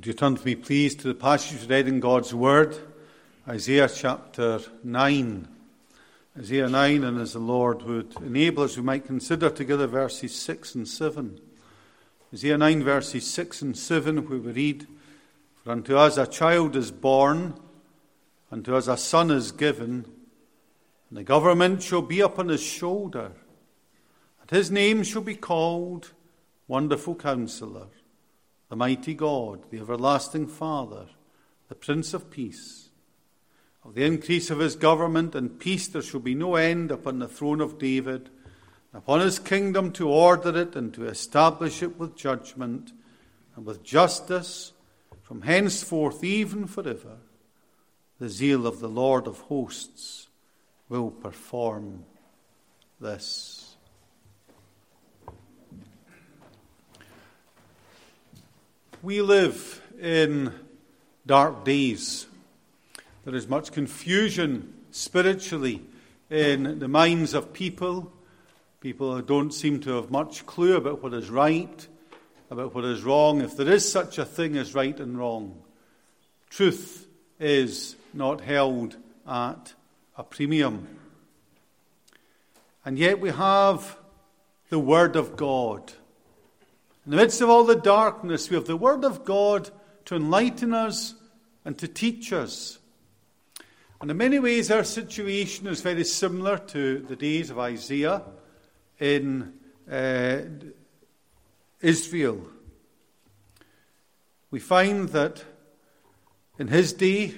Would you turn to me, please, to the passage read in God's Word, Isaiah chapter 9. Isaiah 9, and as the Lord would enable us, we might consider together verses 6 and 7. Isaiah 9, verses 6 and 7, where we read, "For unto us a child is born, unto us a son is given, and the government shall be upon his shoulder, and his name shall be called Wonderful Counselor, the Mighty God, the Everlasting Father, the Prince of Peace. Of the increase of his government and peace there shall be no end upon the throne of David, and upon his kingdom to order it and to establish it with judgment and with justice from henceforth even forever. The zeal of the Lord of hosts will perform this." We live in dark days. There is much confusion spiritually in the minds of people. People don't seem to have much clue about what is right, about what is wrong, if there is such a thing as right and wrong. Truth is not held at a premium. And yet we have the Word of God. In the midst of all the darkness, we have the Word of God to enlighten us and to teach us. And in many ways, our situation is very similar to the days of Isaiah in Israel. We find that in his day,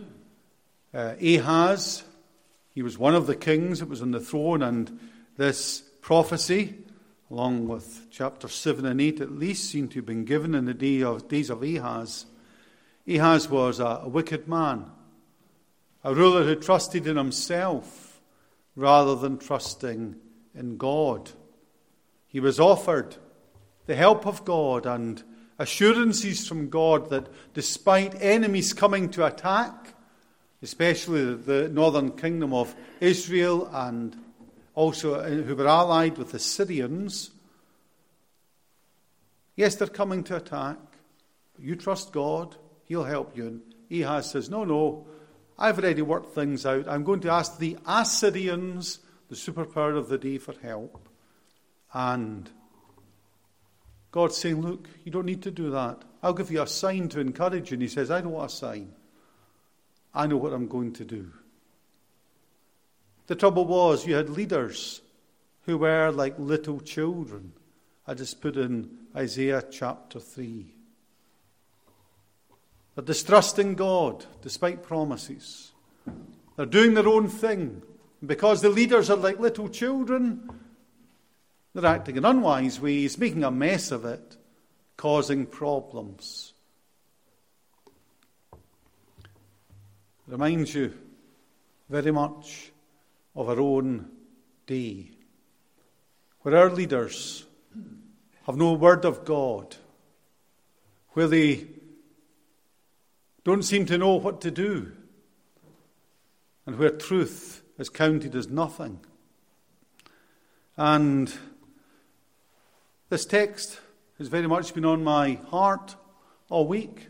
Ahaz, he was one of the kings that was on the throne, and this prophecy, along with chapter 7 and 8 at least, seem to have been given in the days of Ahaz. Ahaz was a wicked man, a ruler who trusted in himself rather than trusting in God. He was offered the help of God and assurances from God that despite enemies coming to attack, especially the northern kingdom of Israel and also who were allied with the Syrians, yes, they're coming to attack, but you trust God, he'll help you. And Ahaz says, no, I've already worked things out. I'm going to ask the Assyrians, the superpower of the day, for help. And God's saying, look, you don't need to do that. I'll give you a sign to encourage you. And he says, I don't want a sign. I know what I'm going to do. The trouble was, you had leaders who were like little children. I just put in Isaiah chapter 3. They're distrusting God despite promises. They're doing their own thing. And because the leaders are like little children, they're acting in unwise ways, making a mess of it, causing problems. It reminds you very much of our own day, where our leaders have no word of God, where they don't seem to know what to do, and where truth is counted as nothing. And this text has very much been on my heart all week,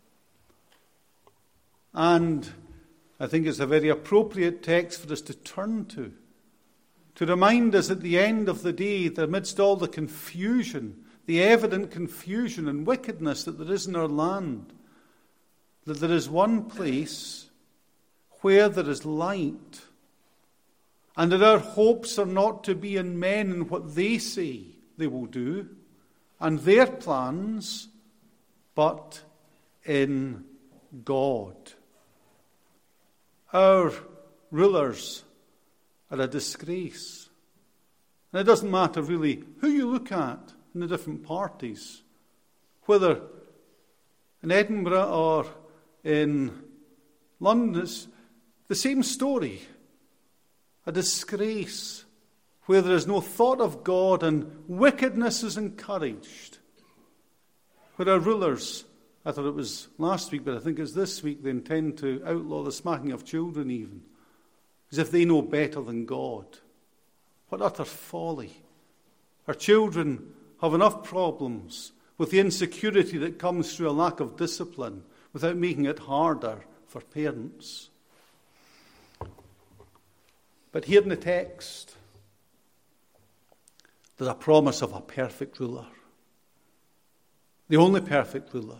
and I think it's a very appropriate text for us to turn to remind us at the end of the day that amidst all the confusion, the evident confusion and wickedness that there is in our land, that there is one place where there is light, and that our hopes are not to be in men and what they say they will do, and their plans, but in God. Our rulers are a disgrace. And it doesn't matter really who you look at in the different parties, whether in Edinburgh or in London, it's the same story. A disgrace where there is no thought of God and wickedness is encouraged. Where our rulers, I thought it was last week, but I think it's this week, they intend to outlaw the smacking of children even, as if they know better than God. What utter folly. Our children have enough problems with the insecurity that comes through a lack of discipline, without making it harder for parents. But here in the text, there's a promise of a perfect ruler. The only perfect ruler.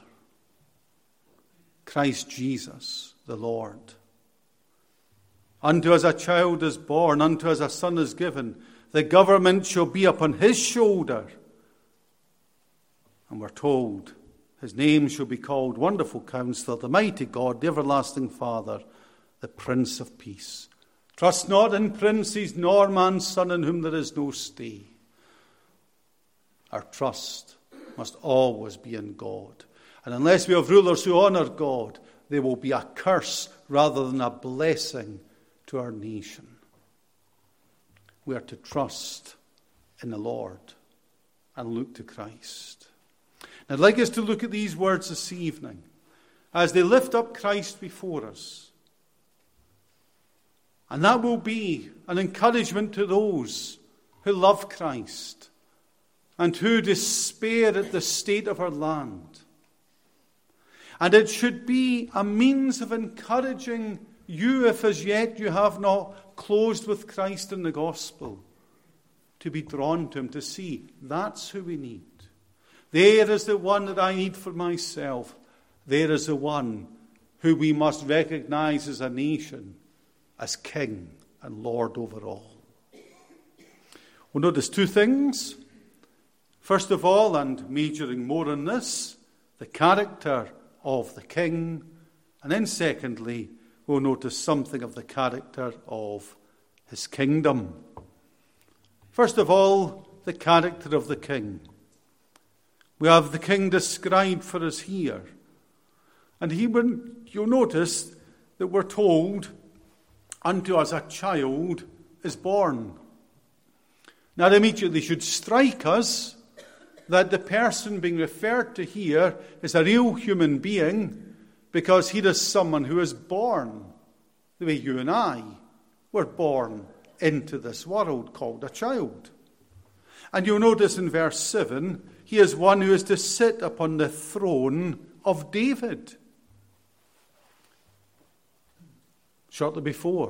Christ Jesus, the Lord. Unto us a child is born, unto us a son is given. The government shall be upon his shoulder. And we're told his name shall be called Wonderful Counselor, the Mighty God, the Everlasting Father, the Prince of Peace. Trust not in princes, nor man's son in whom there is no stay. Our trust must always be in God. And unless we have rulers who honour God, they will be a curse rather than a blessing to our nation. We are to trust in the Lord and look to Christ. Now, I'd like us to look at these words this evening as they lift up Christ before us. And that will be an encouragement to those who love Christ and who despair at the state of our land. And it should be a means of encouraging you, if as yet you have not closed with Christ in the gospel, to be drawn to him, to see that's who we need. There is the one that I need for myself. There is the one who we must recognize as a nation, as King and Lord over all. We'll notice two things. First of all, and majoring more on this, the character of the King. And then secondly, we'll notice something of the character of his kingdom. First of all, the character of the King. We have the King described for us here. And you'll notice that we're told, unto us a child is born. Now, that immediately should strike us that the person being referred to here is a real human being, because he is someone who is born the way you and I were born into this world, called a child. And you'll notice in verse 7, he is one who is to sit upon the throne of David. Shortly before,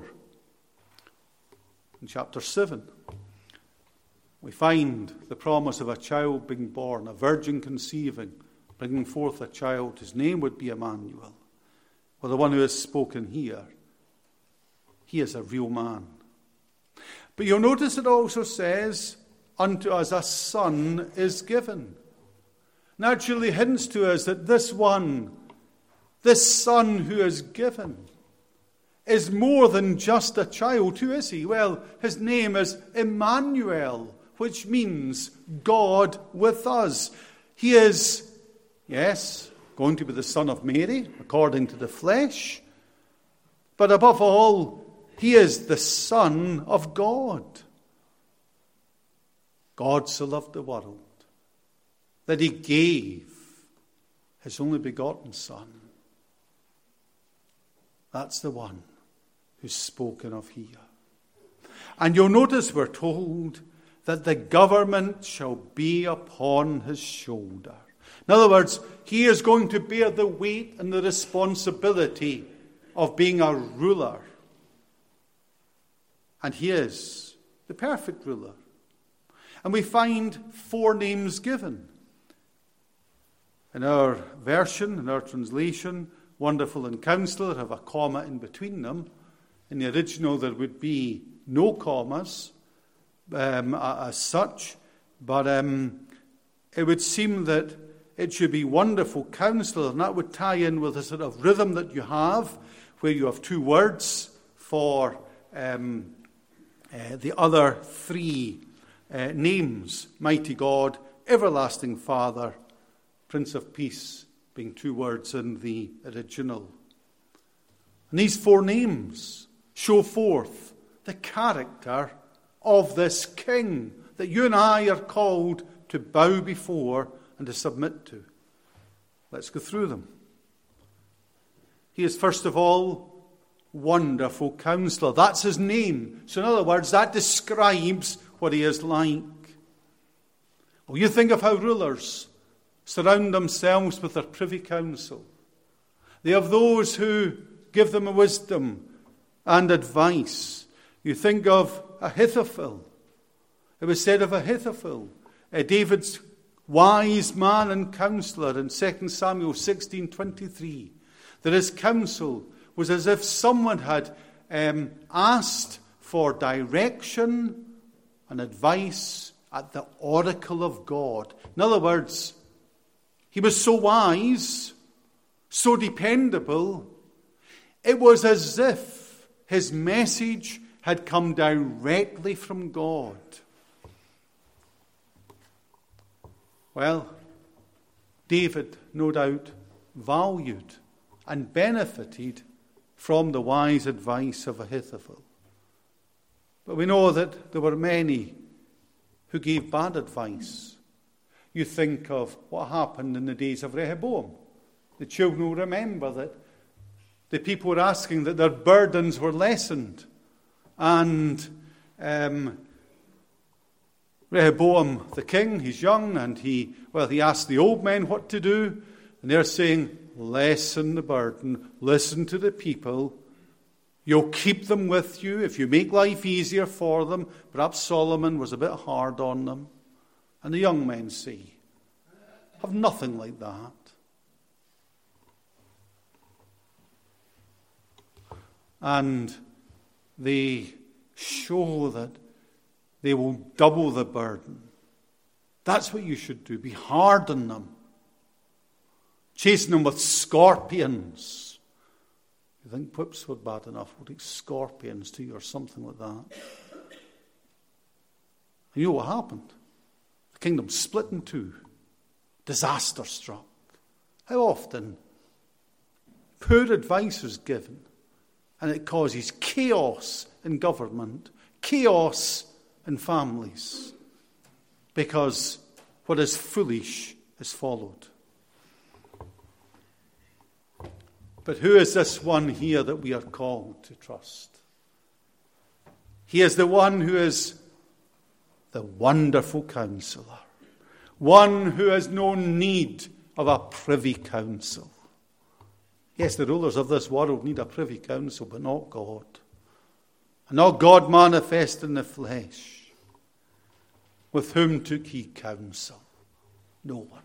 in chapter 7, we find the promise of a child being born, a virgin conceiving, bringing forth a child. His name would be Emmanuel. Well, the one who is spoken here, he is a real man. But you'll notice it also says, unto us a son is given. Naturally hints to us that this son who is given, is more than just a child. Who is he? Well, his name is Emmanuel, which means God with us. He is, yes, going to be the son of Mary, according to the flesh. But above all, he is the Son of God. God so loved the world that he gave his only begotten Son. That's the one who's spoken of here. And you'll notice we're told that the government shall be upon his shoulder. In other words, he is going to bear the weight and the responsibility of being a ruler. And he is the perfect ruler. And we find 4 names given. In our version, in our translation, Wonderful and Counselor have a comma in between them. In the original, there would be no commas as such, but it would seem that it should be Wonderful Counselor, and that would tie in with the sort of rhythm that you have, where you have 2 words for the other 3 names: Mighty God, Everlasting Father, Prince of Peace, being 2 words in the original. And these 4 names show forth the character of this King that you and I are called to bow before and to submit to. Let's go through them. He is, first of all, Wonderful Counselor. That's his name. So in other words, that describes what he is like. Well, you think of how rulers surround themselves with their privy council. They have those who give them wisdom and advice. You think of Ahithophel. It was said of Ahithophel, David's wise man and counselor in 2 Samuel 16:23, that his counsel was as if someone had asked for direction and advice at the oracle of God. In other words, he was so wise, so dependable, it was as if his message had come directly from God. Well, David, no doubt, valued and benefited from the wise advice of Ahithophel. But we know that there were many who gave bad advice. You think of what happened in the days of Rehoboam. The children will remember that the people were asking that their burdens were lessened. And Rehoboam, the king, he's young, and he asked the old men what to do. And they're saying, lessen the burden, listen to the people. You'll keep them with you if you make life easier for them. Perhaps Solomon was a bit hard on them. And the young men say, have nothing like that. And they show that they will double the burden. That's what you should do. Be hard on them. Chasing them with scorpions. You think whips were bad enough? We'll take scorpions to you or something like that. And you know what happened? The kingdom split in two. Disaster struck. How often poor advice is given, and it causes chaos in government, chaos in families, because what is foolish is followed. But who is this one here that we are called to trust? He is the one who is the wonderful counselor, one who has no need of a privy council. Yes, the rulers of this world need a privy council, but not God. And not God manifest in the flesh. With whom took he counsel? No one.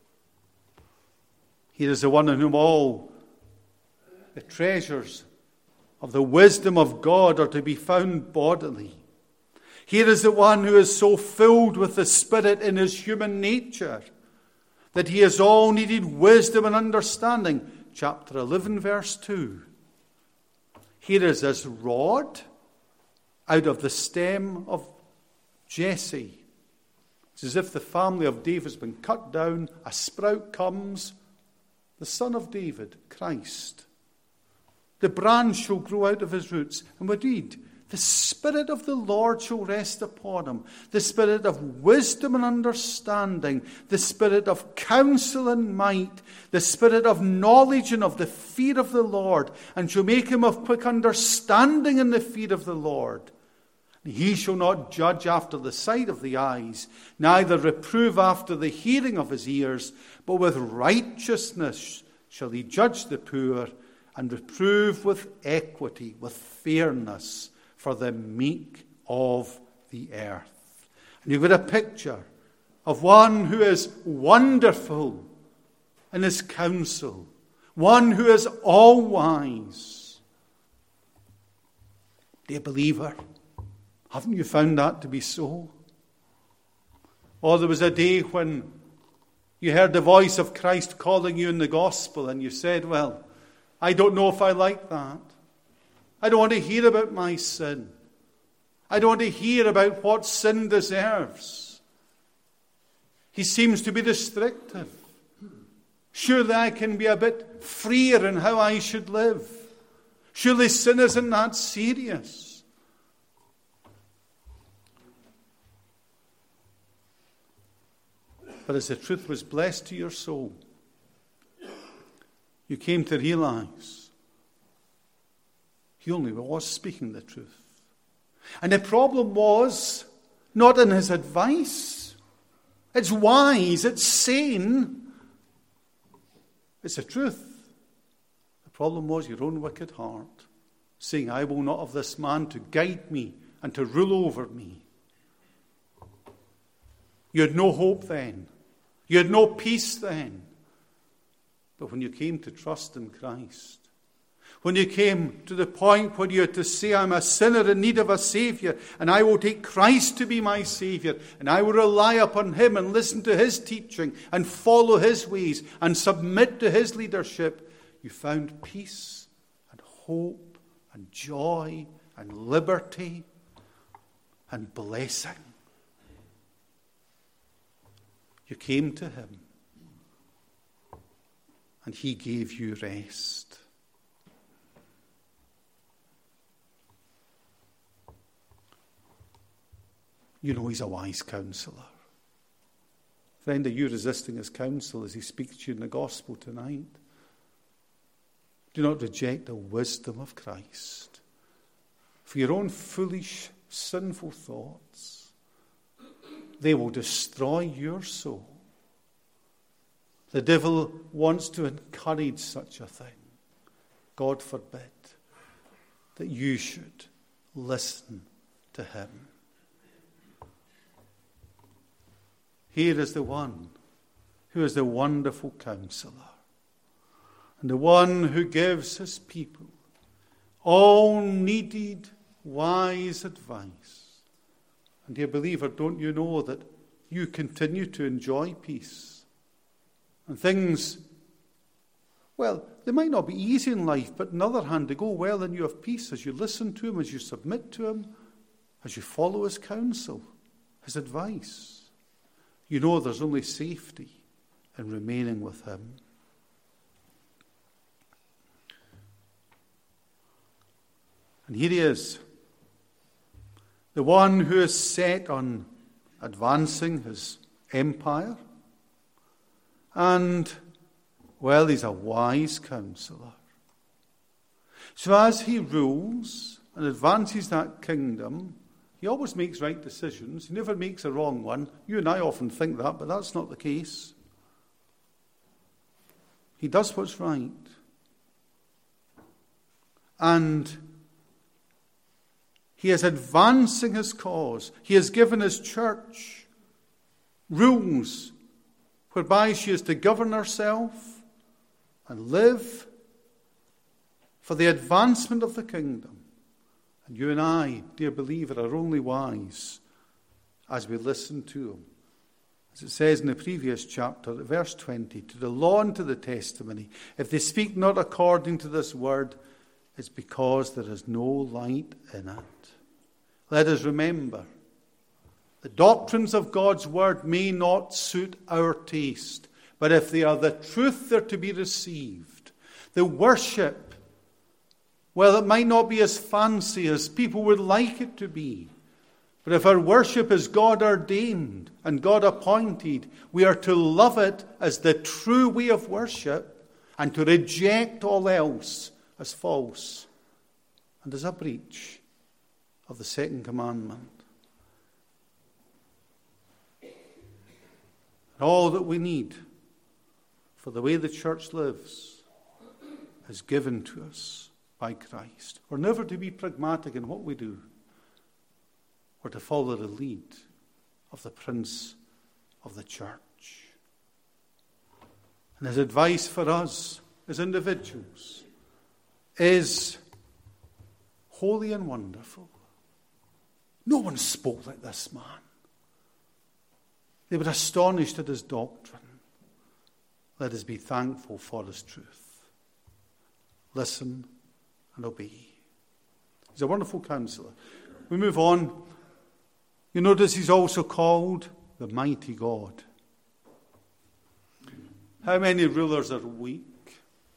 He is the one in whom all the treasures of the wisdom of God are to be found bodily. Here is the one who is so filled with the Spirit in his human nature that he has all needed wisdom and understanding. Chapter 11, verse 2. Here is this rod out of the stem of Jesse. It's as if the family of David has been cut down, a sprout comes, the son of David, Christ. The branch shall grow out of his roots. And we read, the Spirit of the Lord shall rest upon him. The Spirit of wisdom and understanding. The Spirit of counsel and might. The Spirit of knowledge and of the fear of the Lord. And shall make him of quick understanding in the fear of the Lord. And he shall not judge after the sight of the eyes, neither reprove after the hearing of his ears, but with righteousness shall he judge the poor, and reprove with equity, with fairness, for the meek of the earth. And you've got a picture of one who is wonderful in his counsel, one who is all-wise. Dear believer, haven't you found that to be so? Oh, there was a day when you heard the voice of Christ calling you in the gospel, and you said, well, I don't know if I like that. I don't want to hear about my sin. I don't want to hear about what sin deserves. He seems to be restrictive. Surely I can be a bit freer in how I should live. Surely sin isn't that serious. But as the truth was blessed to your soul, you came to realize he only was speaking the truth. And the problem was not in his advice. It's wise, it's sane, It's the truth. The problem was your own wicked heart, saying, I will not have this man to guide me and to rule over me. You had no hope then. You had no peace then. But when you came to trust in Christ, when you came to the point where you had to say, I'm a sinner in need of a Saviour, and I will take Christ to be my Saviour, and I will rely upon Him and listen to His teaching and follow His ways and submit to His leadership, you found peace and hope and joy and liberty and blessing. You came to Him, and He gave you rest. You know He's a wise counselor. Friend, are you resisting His counsel as He speaks to you in the gospel tonight? Do not reject the wisdom of Christ for your own foolish, sinful thoughts. They will destroy your soul. The devil wants to encourage such a thing. God forbid that you should listen to him. Here is the one who is the wonderful counselor and the one who gives his people all needed wise advice. And dear believer, don't you know that you continue to enjoy peace? And things, well, they might not be easy in life, but on the other hand, they go well and you have peace as you listen to him, as you submit to him, as you follow his counsel, his advice. You know there's only safety in remaining with him. And here he is, the one who is set on advancing his empire. And, well, he's a wise counselor. So as he rules and advances that kingdom, he always makes right decisions. He never makes a wrong one. You and I often think that, but that's not the case. He does what's right. And he is advancing his cause. He has given his church rules whereby she is to govern herself and live for the advancement of the kingdom. And you and I, dear believer, are only wise as we listen to him. As it says in the previous chapter, verse 20, to the law and to the testimony, if they speak not according to this word, it's because there is no light in it. Let us remember, the doctrines of God's word may not suit our taste, but if they are the truth, they're to be received. The worship, well, it might not be as fancy as people would like it to be, but if our worship is God ordained and God appointed, we are to love it as the true way of worship and to reject all else as false and as a breach of the second commandment. And all that we need for the way the church lives is given to us by Christ. We're never to be pragmatic in what we do. We're to follow the lead of the Prince of the church. And his advice for us as individuals is holy and wonderful. No one spoke like this man. They were astonished at his doctrine. Let us be thankful for his truth. Listen and obey. He's a wonderful counselor. We move on. You notice he's also called the mighty God. How many rulers are weak,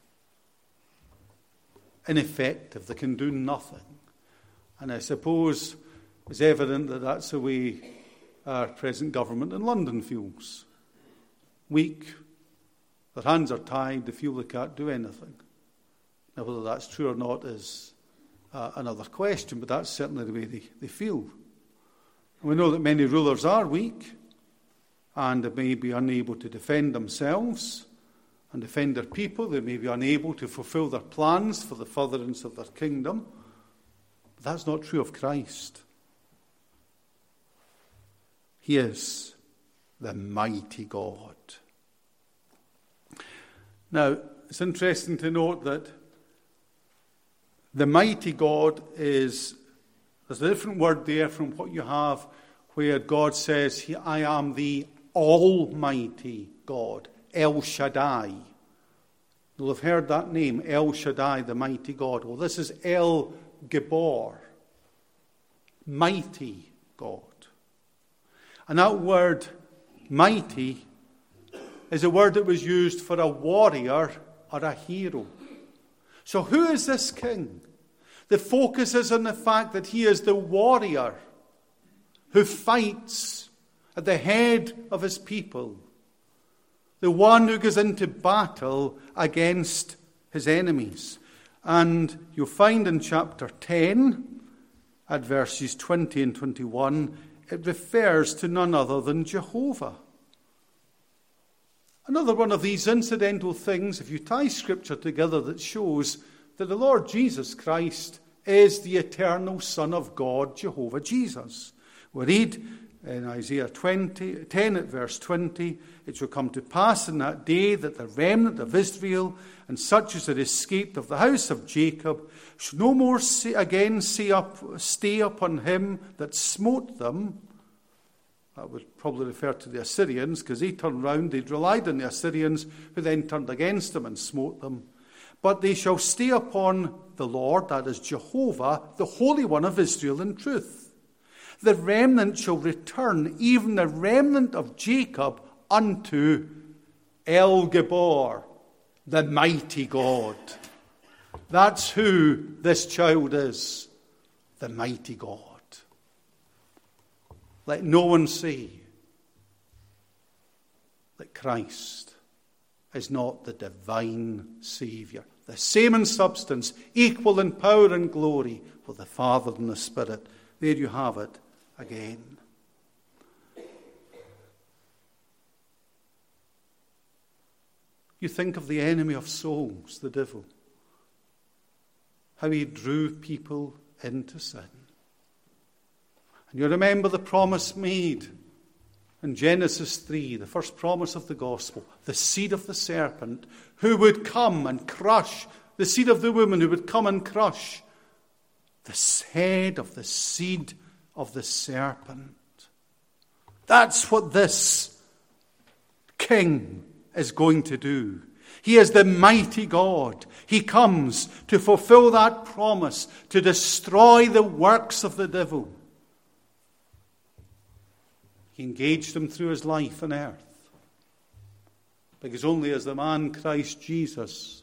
ineffective, they can do nothing? And I suppose it's evident that that's the way our present government in London feels. Weak, their hands are tied, they feel they can't do anything. Now, whether that's true or not is another question, but that's certainly the way they feel. And we know that many rulers are weak, and they may be unable to defend themselves, and defend their people. They may be unable to fulfill their plans for the furtherance of their kingdom. But that's not true of Christ. He is the mighty God. Now, it's interesting to note that the mighty God there's a different word there from what you have where God says, I am the Almighty God, El Shaddai. You'll have heard that name, El Shaddai, the mighty God. Well, this is El Gibor, mighty God. And that word, mighty, is a word that was used for a warrior or a hero. So who is this king? The focus is on the fact that he is the warrior who fights at the head of his people, the one who goes into battle against his enemies. And you'll find in chapter 10, at verses 20 and 21, it refers to none other than Jehovah. Another one of these incidental things, if you tie Scripture together, that shows that the Lord Jesus Christ is the eternal Son of God, Jehovah Jesus. We read in Isaiah 10 at verse 20, it shall come to pass in that day that the remnant of Israel and such as had escaped of the house of Jacob shall no more again stay upon him that smote them. That would probably refer to the Assyrians, because they turned round, they'd relied on the Assyrians, who then turned against them and smote them. But they shall stay upon the Lord, that is Jehovah, the Holy One of Israel in truth. The remnant shall return, even the remnant of Jacob, unto El Gibor, the mighty God. That's who this child is, the mighty God. Let no one say that Christ is not the divine Saviour, the same in substance, equal in power and glory with the Father and the Spirit. There you have it again. You think of the enemy of souls, the devil, how he drew people into sin. And you remember the promise made in Genesis 3, the first promise of the gospel, the seed of the serpent, who would come and crush, the seed of the woman who would come and crush the head of the seed of the serpent. That's what this king is going to do. He is the mighty God. He comes to fulfill that promise, to destroy the works of the devil. He engaged them through his life on earth, because only as the man Christ Jesus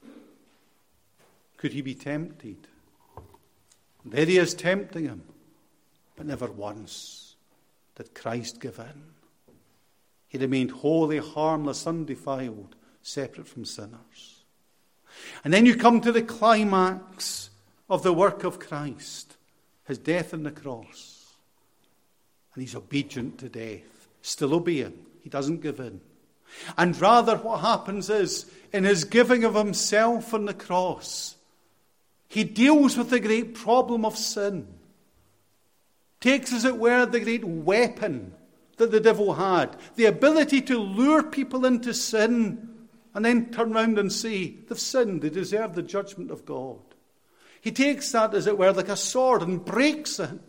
could he be tempted. And there he is tempting him, but never once did Christ give in. He remained holy, harmless, undefiled, separate from sinners. And then you come to the climax of the work of Christ, his death on the cross. And he's obedient to death, still obeying. He doesn't give in. And rather what happens is, in his giving of himself on the cross, he deals with the great problem of sin. Takes, as it were, the great weapon that the devil had, the ability to lure people into sin and then turn round and say, they've sinned, they deserve the judgment of God. He takes that, as it were, like a sword and breaks it,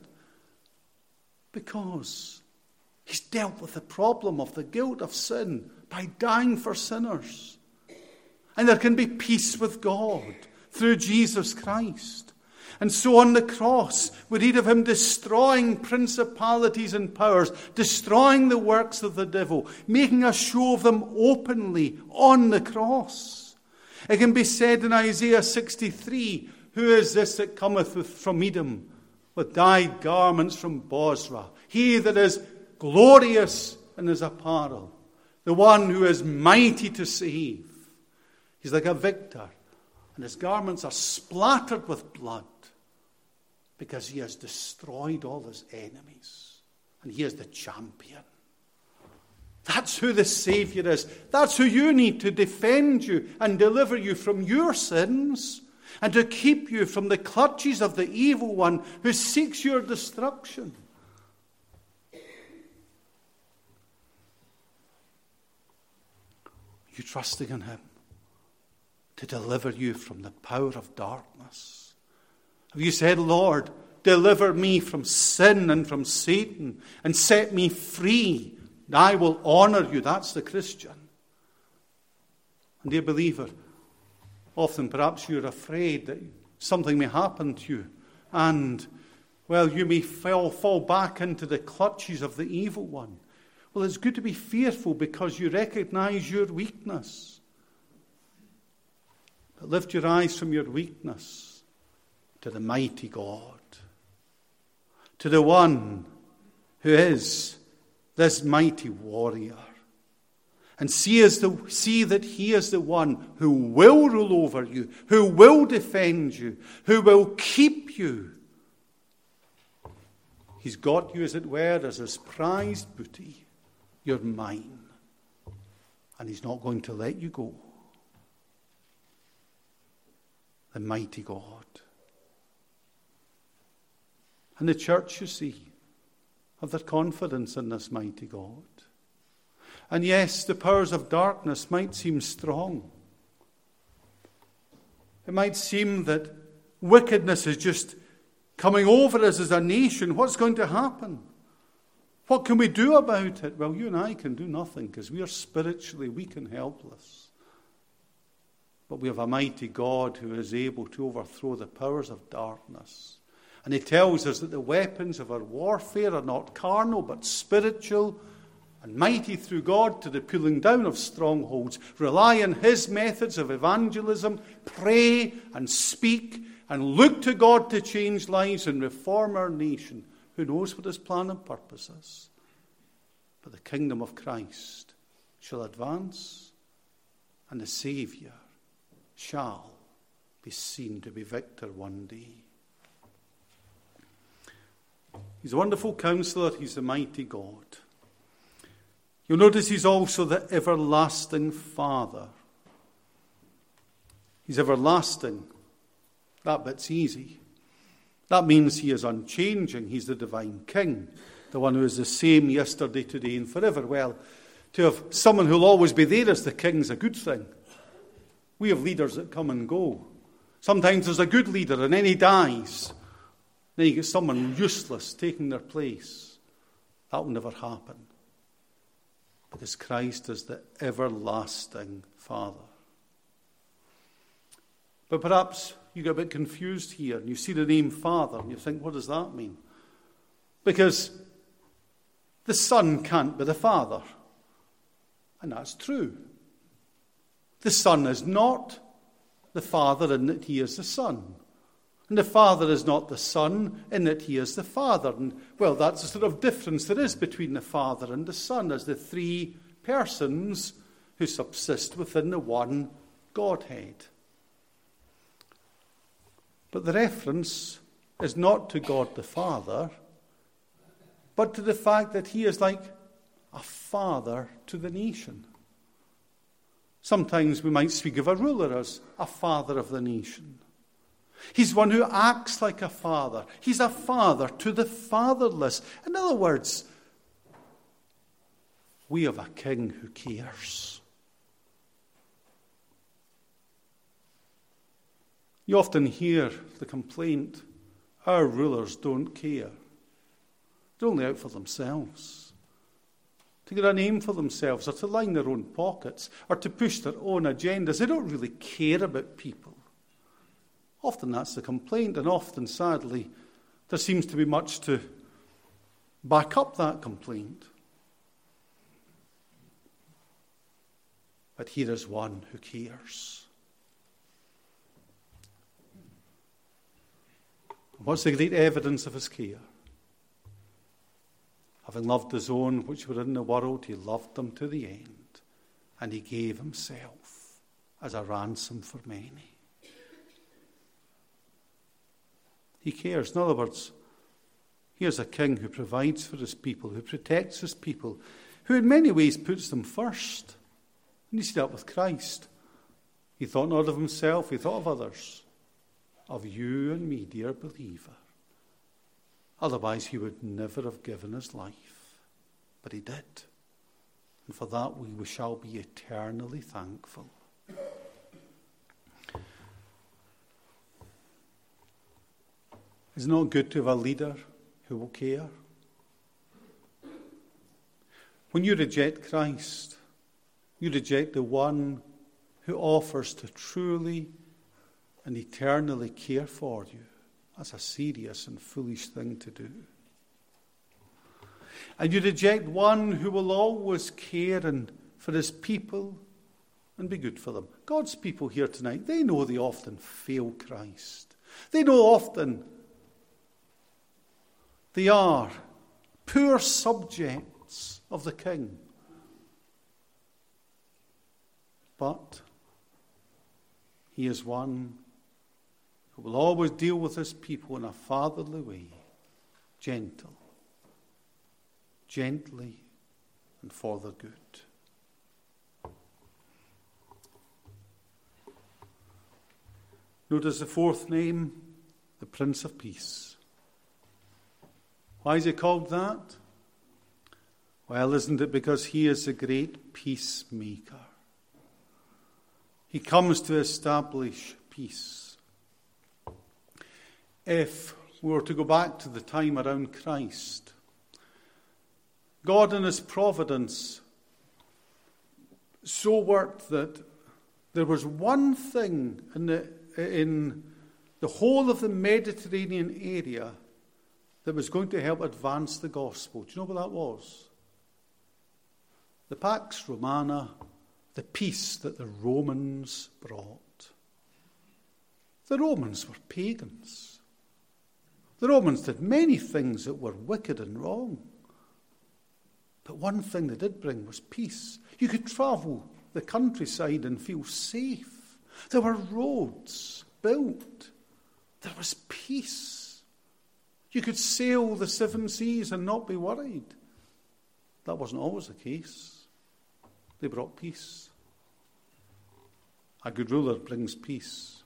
because he's dealt with the problem of the guilt of sin by dying for sinners. And there can be peace with God through Jesus Christ. And so on the cross, we read of him destroying principalities and powers, destroying the works of the devil, making a show of them openly on the cross. It can be said in Isaiah 63, who is this that cometh from Edom, with dyed garments from Bozrah? He that is glorious in his apparel, the one who is mighty to save. He's like a victor, and his garments are splattered with blood, because he has destroyed all his enemies, and he is the champion. That's who the Saviour is. That's who you need to defend you and deliver you from your sins and to keep you from the clutches of the evil one who seeks your destruction. You trusting in him to deliver you from the power of darkness? Have you said, Lord, deliver me from sin and from Satan and set me free? I will honor you. That's the Christian. And dear believer, often perhaps you're afraid that something may happen to you and, well, you may fall back into the clutches of the evil one. Well, it's good to be fearful because you recognize your weakness. But lift your eyes from your weakness to the mighty God, to the one who is this mighty warrior. And see that he is the one who will rule over you, who will defend you, who will keep you. He's got you, as it were, as his prized booty. You're mine. And he's not going to let you go. The mighty God. And the church, you see, have their confidence in this mighty God. And yes, the powers of darkness might seem strong. It might seem that wickedness is just coming over us as a nation. What's going to happen? What can we do about it? Well, you and I can do nothing because we are spiritually weak and helpless. But we have a mighty God who is able to overthrow the powers of darkness. And he tells us that the weapons of our warfare are not carnal, but spiritual and mighty through God to the pulling down of strongholds. Rely on his methods of evangelism. Pray and speak and look to God to change lives and reform our nation. Who knows what his plan and purpose is? But the kingdom of Christ shall advance, and the Saviour shall be seen to be victor one day. He's a wonderful counselor. He's the mighty God. You'll notice he's also the everlasting Father. He's everlasting. That bit's easy. That means he is unchanging. He's the divine King, the one who is the same yesterday, today, and forever. Well, to have someone who'll always be there as the King is a good thing. We have leaders that come and go. Sometimes there's a good leader and then he dies. Then you get someone useless taking their place. That will never happen. Because Christ is the everlasting Father. But perhaps you get a bit confused here and you see the name Father and you think, what does that mean? Because the Son can't be the Father. And that's true. The Son is not the Father in that he is the Son. And the Father is not the Son in that he is the Father. And, well, that's the sort of difference there is between the Father and the Son as the three persons who subsist within the one Godhead. But the reference is not to God the Father, but to the fact that he is like a father to the nation. Sometimes we might speak of a ruler as a father of the nation. He's one who acts like a father. He's a father to the fatherless. In other words, we have a king who cares. You often hear the complaint, our rulers don't care. They're only out for themselves. To get a name for themselves or to line their own pockets or to push their own agendas. They don't really care about people. Often that's the complaint, and often, sadly, there seems to be much to back up that complaint. But here is one who cares. What's the great evidence of his care? Having loved his own which were in the world, he loved them to the end, and he gave himself as a ransom for many. He cares. In other words, here's a king who provides for his people, who protects his people. who in many ways puts them first. And you see that with Christ. He thought not of himself, he thought of others, of you and me, dear believer. Otherwise he would never have given his life. But he did. And for that we shall be eternally thankful. Is it not good to have a leader who will care? When you reject Christ, you reject the one who offers to truly and eternally care for you. That's a serious and foolish thing to do. And you reject one who will always care for his people and be good for them. God's people here tonight, they know they often fail Christ. They know often they are poor subjects of the King. But he is one who will always deal with his people in a fatherly way, gently and for their good. Notice the fourth name, the Prince of Peace. Why is he called that? Well, isn't it because he is the great peacemaker? He comes to establish peace. If we were to go back to the time around Christ, God in his providence so worked that there was one thing in the whole of the Mediterranean area that was going to help advance the gospel. Do you know what that was? The Pax Romana, the peace that the Romans brought. The Romans were pagans. The Romans did many things that were wicked and wrong. But one thing they did bring was peace. You could travel the countryside and feel safe. There were roads built. There was peace. You could sail the 7 seas and not be worried. That wasn't always the case. They brought peace. A good ruler brings peace.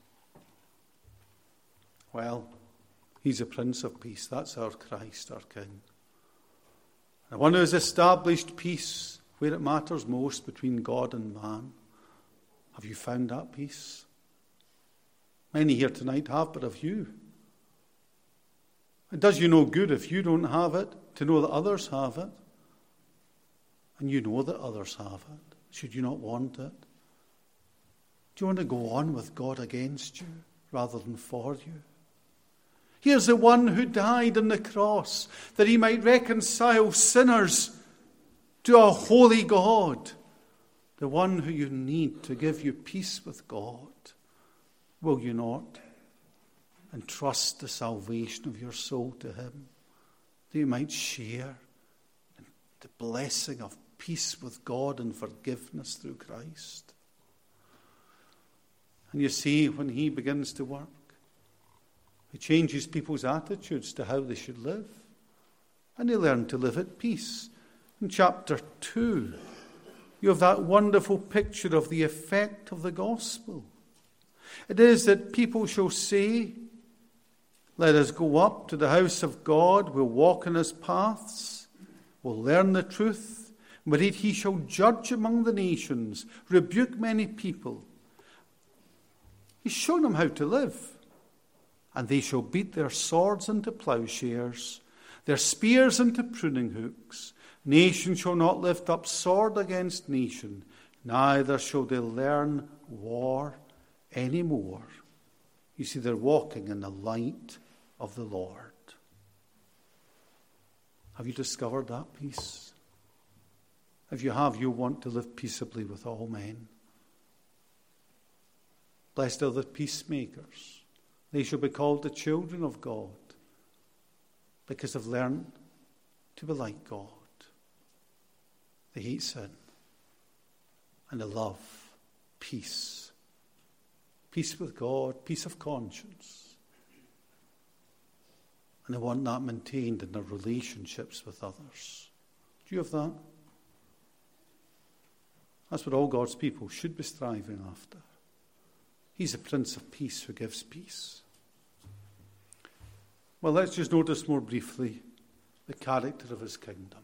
Well, he's a Prince of Peace. That's our Christ, our King. The one who has established peace where it matters most between God and man. Have you found that peace? Many here tonight have, but have you? It does you no good if you don't have it to know that others have it. And you know that others have it. Should you not want it? Do you want to go on with God against you rather than for you? Here's the one who died on the cross that he might reconcile sinners to a holy God. The one who you need to give you peace with God. Will you not? And trust the salvation of your soul to him, that you might share in the blessing of peace with God and forgiveness through Christ. And you see, when he begins to work, he changes people's attitudes to how they should live. And they learn to live at peace. In chapter 2, you have that wonderful picture of the effect of the gospel. It is that people shall say, let us go up to the house of God, we'll walk in his paths, we'll learn the truth, but he shall judge among the nations, rebuke many people. He's shown them how to live. And they shall beat their swords into plowshares, their spears into pruning hooks. Nation shall not lift up sword against nation, neither shall they learn war any more. You see, they're walking in the light of the Lord. Have you discovered that peace? If you have, you want to live peaceably with all men. Blessed are the peacemakers. They shall be called the children of God, because they've learned to be like God. They hate sin, and they love peace. Peace with God, peace of conscience. And they want that maintained in their relationships with others. Do you have that? That's what all God's people should be striving after. He's the Prince of Peace who gives peace. Well, let's just notice more briefly the character of his kingdom.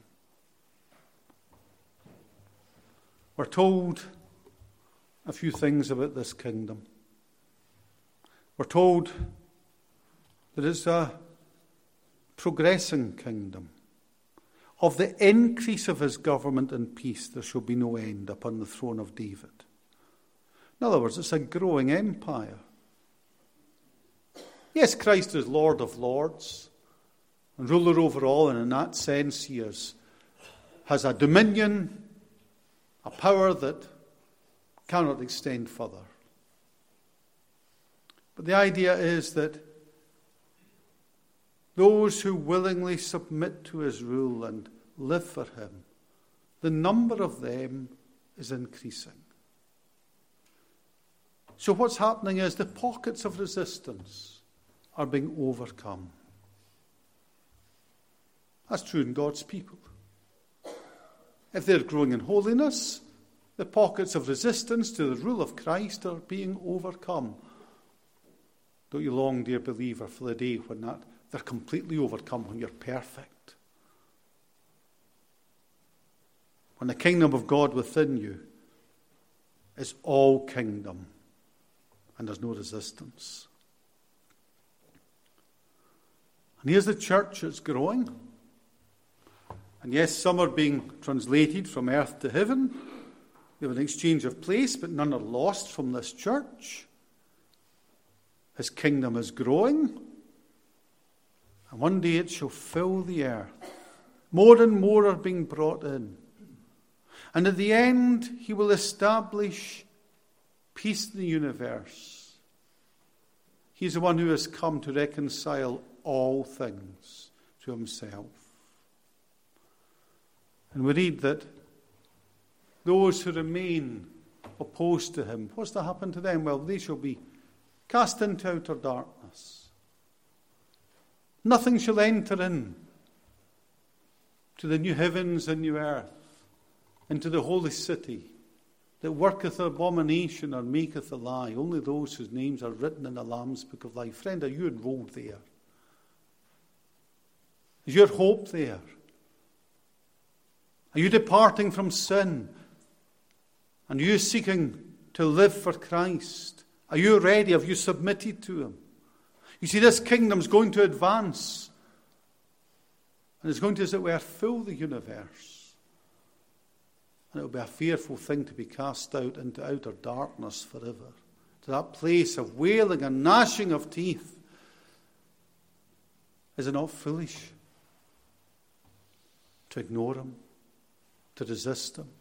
We're told a few things about this kingdom. We're told that it's a progressing kingdom. Of the increase of his government and peace, there shall be no end upon the throne of David. In other words, it's a growing empire. Yes, Christ is Lord of lords and ruler over all, and in that sense he has a dominion, a power that cannot extend further. But the idea is that those who willingly submit to his rule and live for him, the number of them is increasing. So what's happening is the pockets of resistance are being overcome. That's true in God's people. If they're growing in holiness, the pockets of resistance to the rule of Christ are being overcome. Don't you long, dear believer, for the day when they're completely overcome, when you're perfect. When the kingdom of God within you is all kingdom and there's no resistance. And here's the church that's growing. And yes, some are being translated from earth to heaven. We have an exchange of place, but none are lost from this church. His kingdom is growing. And one day it shall fill the earth. More and more are being brought in. And at the end, he will establish peace in the universe. He's the one who has come to reconcile all things to himself. And we read that those who remain opposed to him, what's to happen to them? Well, they shall be cast into outer darkness. Nothing shall enter in to the new heavens and new earth, into the holy city that worketh abomination or maketh a lie. Only those whose names are written in the Lamb's book of life. Friend, are you enrolled there? Is your hope there? Are you departing from sin? And are you seeking to live for Christ? Are you ready? Have you submitted to him? You see, this kingdom's going to advance. And it's going to, as it were, fill the universe. And it will be a fearful thing to be cast out into outer darkness forever. To that place of wailing and gnashing of teeth. Is it not foolish to ignore him? To resist him?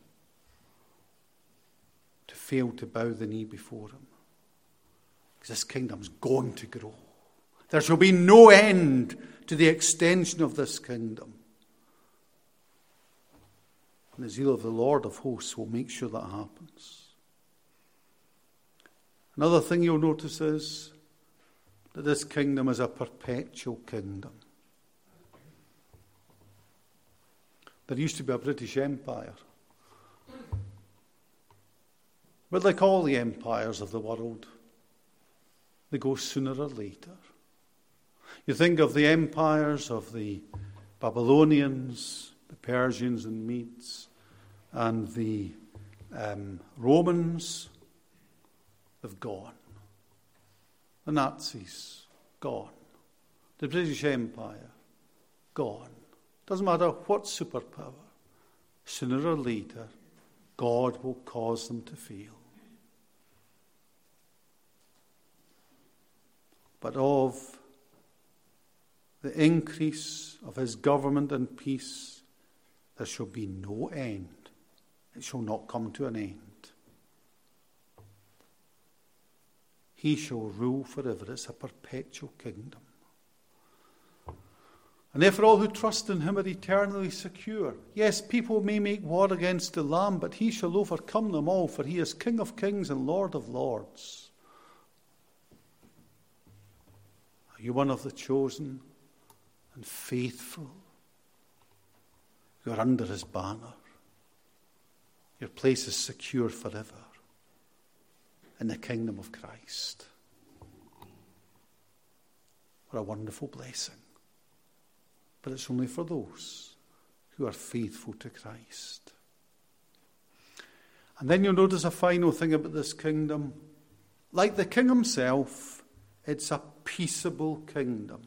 To fail to bow the knee before him? Because this kingdom's going to grow. There shall be no end to the extension of this kingdom. And the zeal of the Lord of hosts will make sure that happens. Another thing you'll notice is that this kingdom is a perpetual kingdom. There used to be a British Empire. But like all the empires of the world, they go sooner or later. You think of the empires of the Babylonians, the Persians and Medes, and the Romans, they've gone. The Nazis, gone. The British Empire, gone. Doesn't matter what superpower, sooner or later, God will cause them to fail. But of the increase of his government and peace, there shall be no end. It shall not come to an end. He shall rule forever. It's a perpetual kingdom. And therefore all who trust in him are eternally secure. Yes, people may make war against the Lamb, but he shall overcome them all, for he is King of kings and Lord of lords. Are you one of the chosen and faithful who are under his banner? Your place is secure forever in the kingdom of Christ. What a wonderful blessing. But it's only for those who are faithful to Christ. And then you'll notice a final thing about this kingdom. Like the king himself, it's a peaceable kingdom.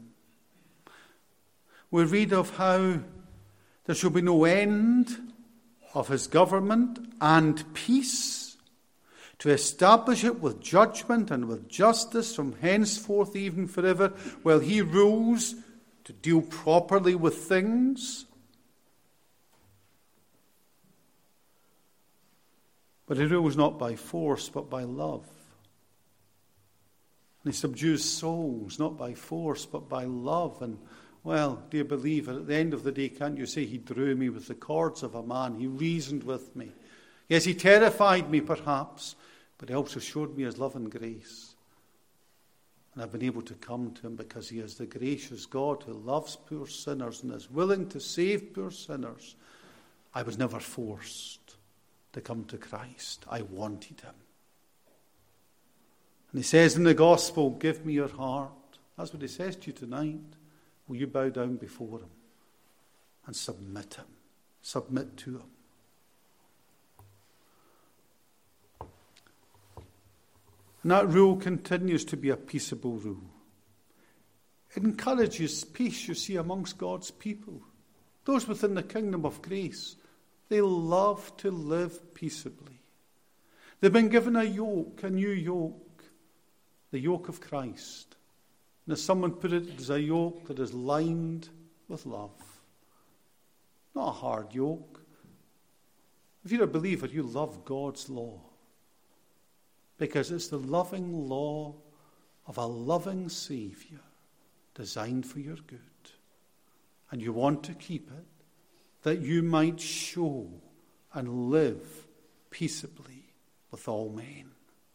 We read of how there shall be no end of his government and peace, to establish it with judgment and with justice from henceforth even forever, while he rules to deal properly with things. But he rules not by force, but by love. And he subdues souls, not by force, but by love. And, well, dear believer, at the end of the day, can't you say he drew me with the cords of a man? He reasoned with me. Yes, he terrified me, perhaps, but he also showed me his love and grace. And I've been able to come to him because he is the gracious God who loves poor sinners and is willing to save poor sinners. I was never forced to come to Christ. I wanted him. And he says in the gospel, give me your heart. That's what he says to you tonight. Will you bow down before him and submit him? Submit to him. And that rule continues to be a peaceable rule. It encourages peace, you see, amongst God's people. Those within the kingdom of grace, they love to live peaceably. They've been given a yoke, a new yoke, the yoke of Christ. And as someone put it, it is a yoke that is lined with love. Not a hard yoke. If you're a believer, you love God's law. Because it's the loving law of a loving Saviour designed for your good. And you want to keep it that you might show and live peaceably with all men.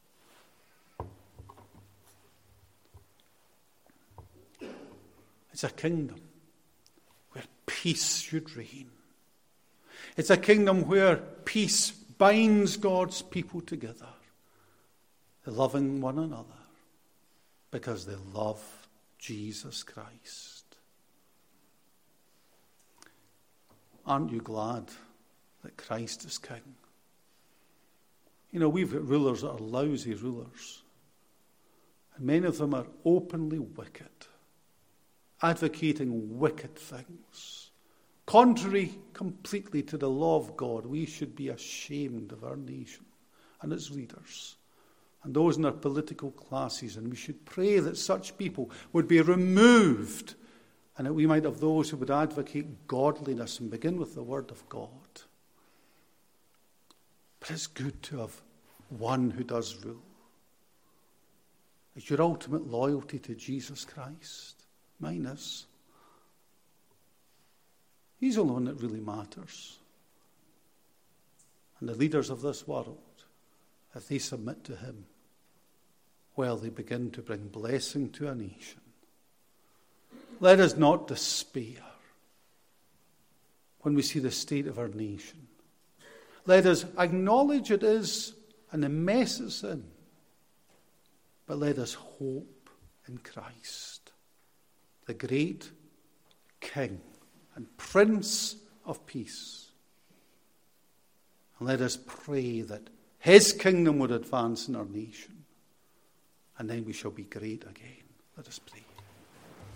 It's a kingdom where peace should reign. It's a kingdom where peace binds God's people together. They're loving one another because they love Jesus Christ. Aren't you glad that Christ is King? You know, we've got rulers that are lousy rulers. And many of them are openly wicked, advocating wicked things. Contrary completely to the law of God, we should be ashamed of our nation and its leaders and those in our political classes, and we should pray that such people would be removed and that we might have those who would advocate godliness and begin with the word of God. But it's good to have one who does rule. Is your ultimate loyalty to Jesus Christ? Mine is. He's the only one that really matters. And the leaders of this world, if they submit to him, well, they begin to bring blessing to a nation. Let us not despair when we see the state of our nation. Let us acknowledge it is and the mess it's in. But let us hope in Christ, the great King and Prince of Peace. And let us pray that his kingdom would advance in our nation. And then we shall be great again. Let us pray.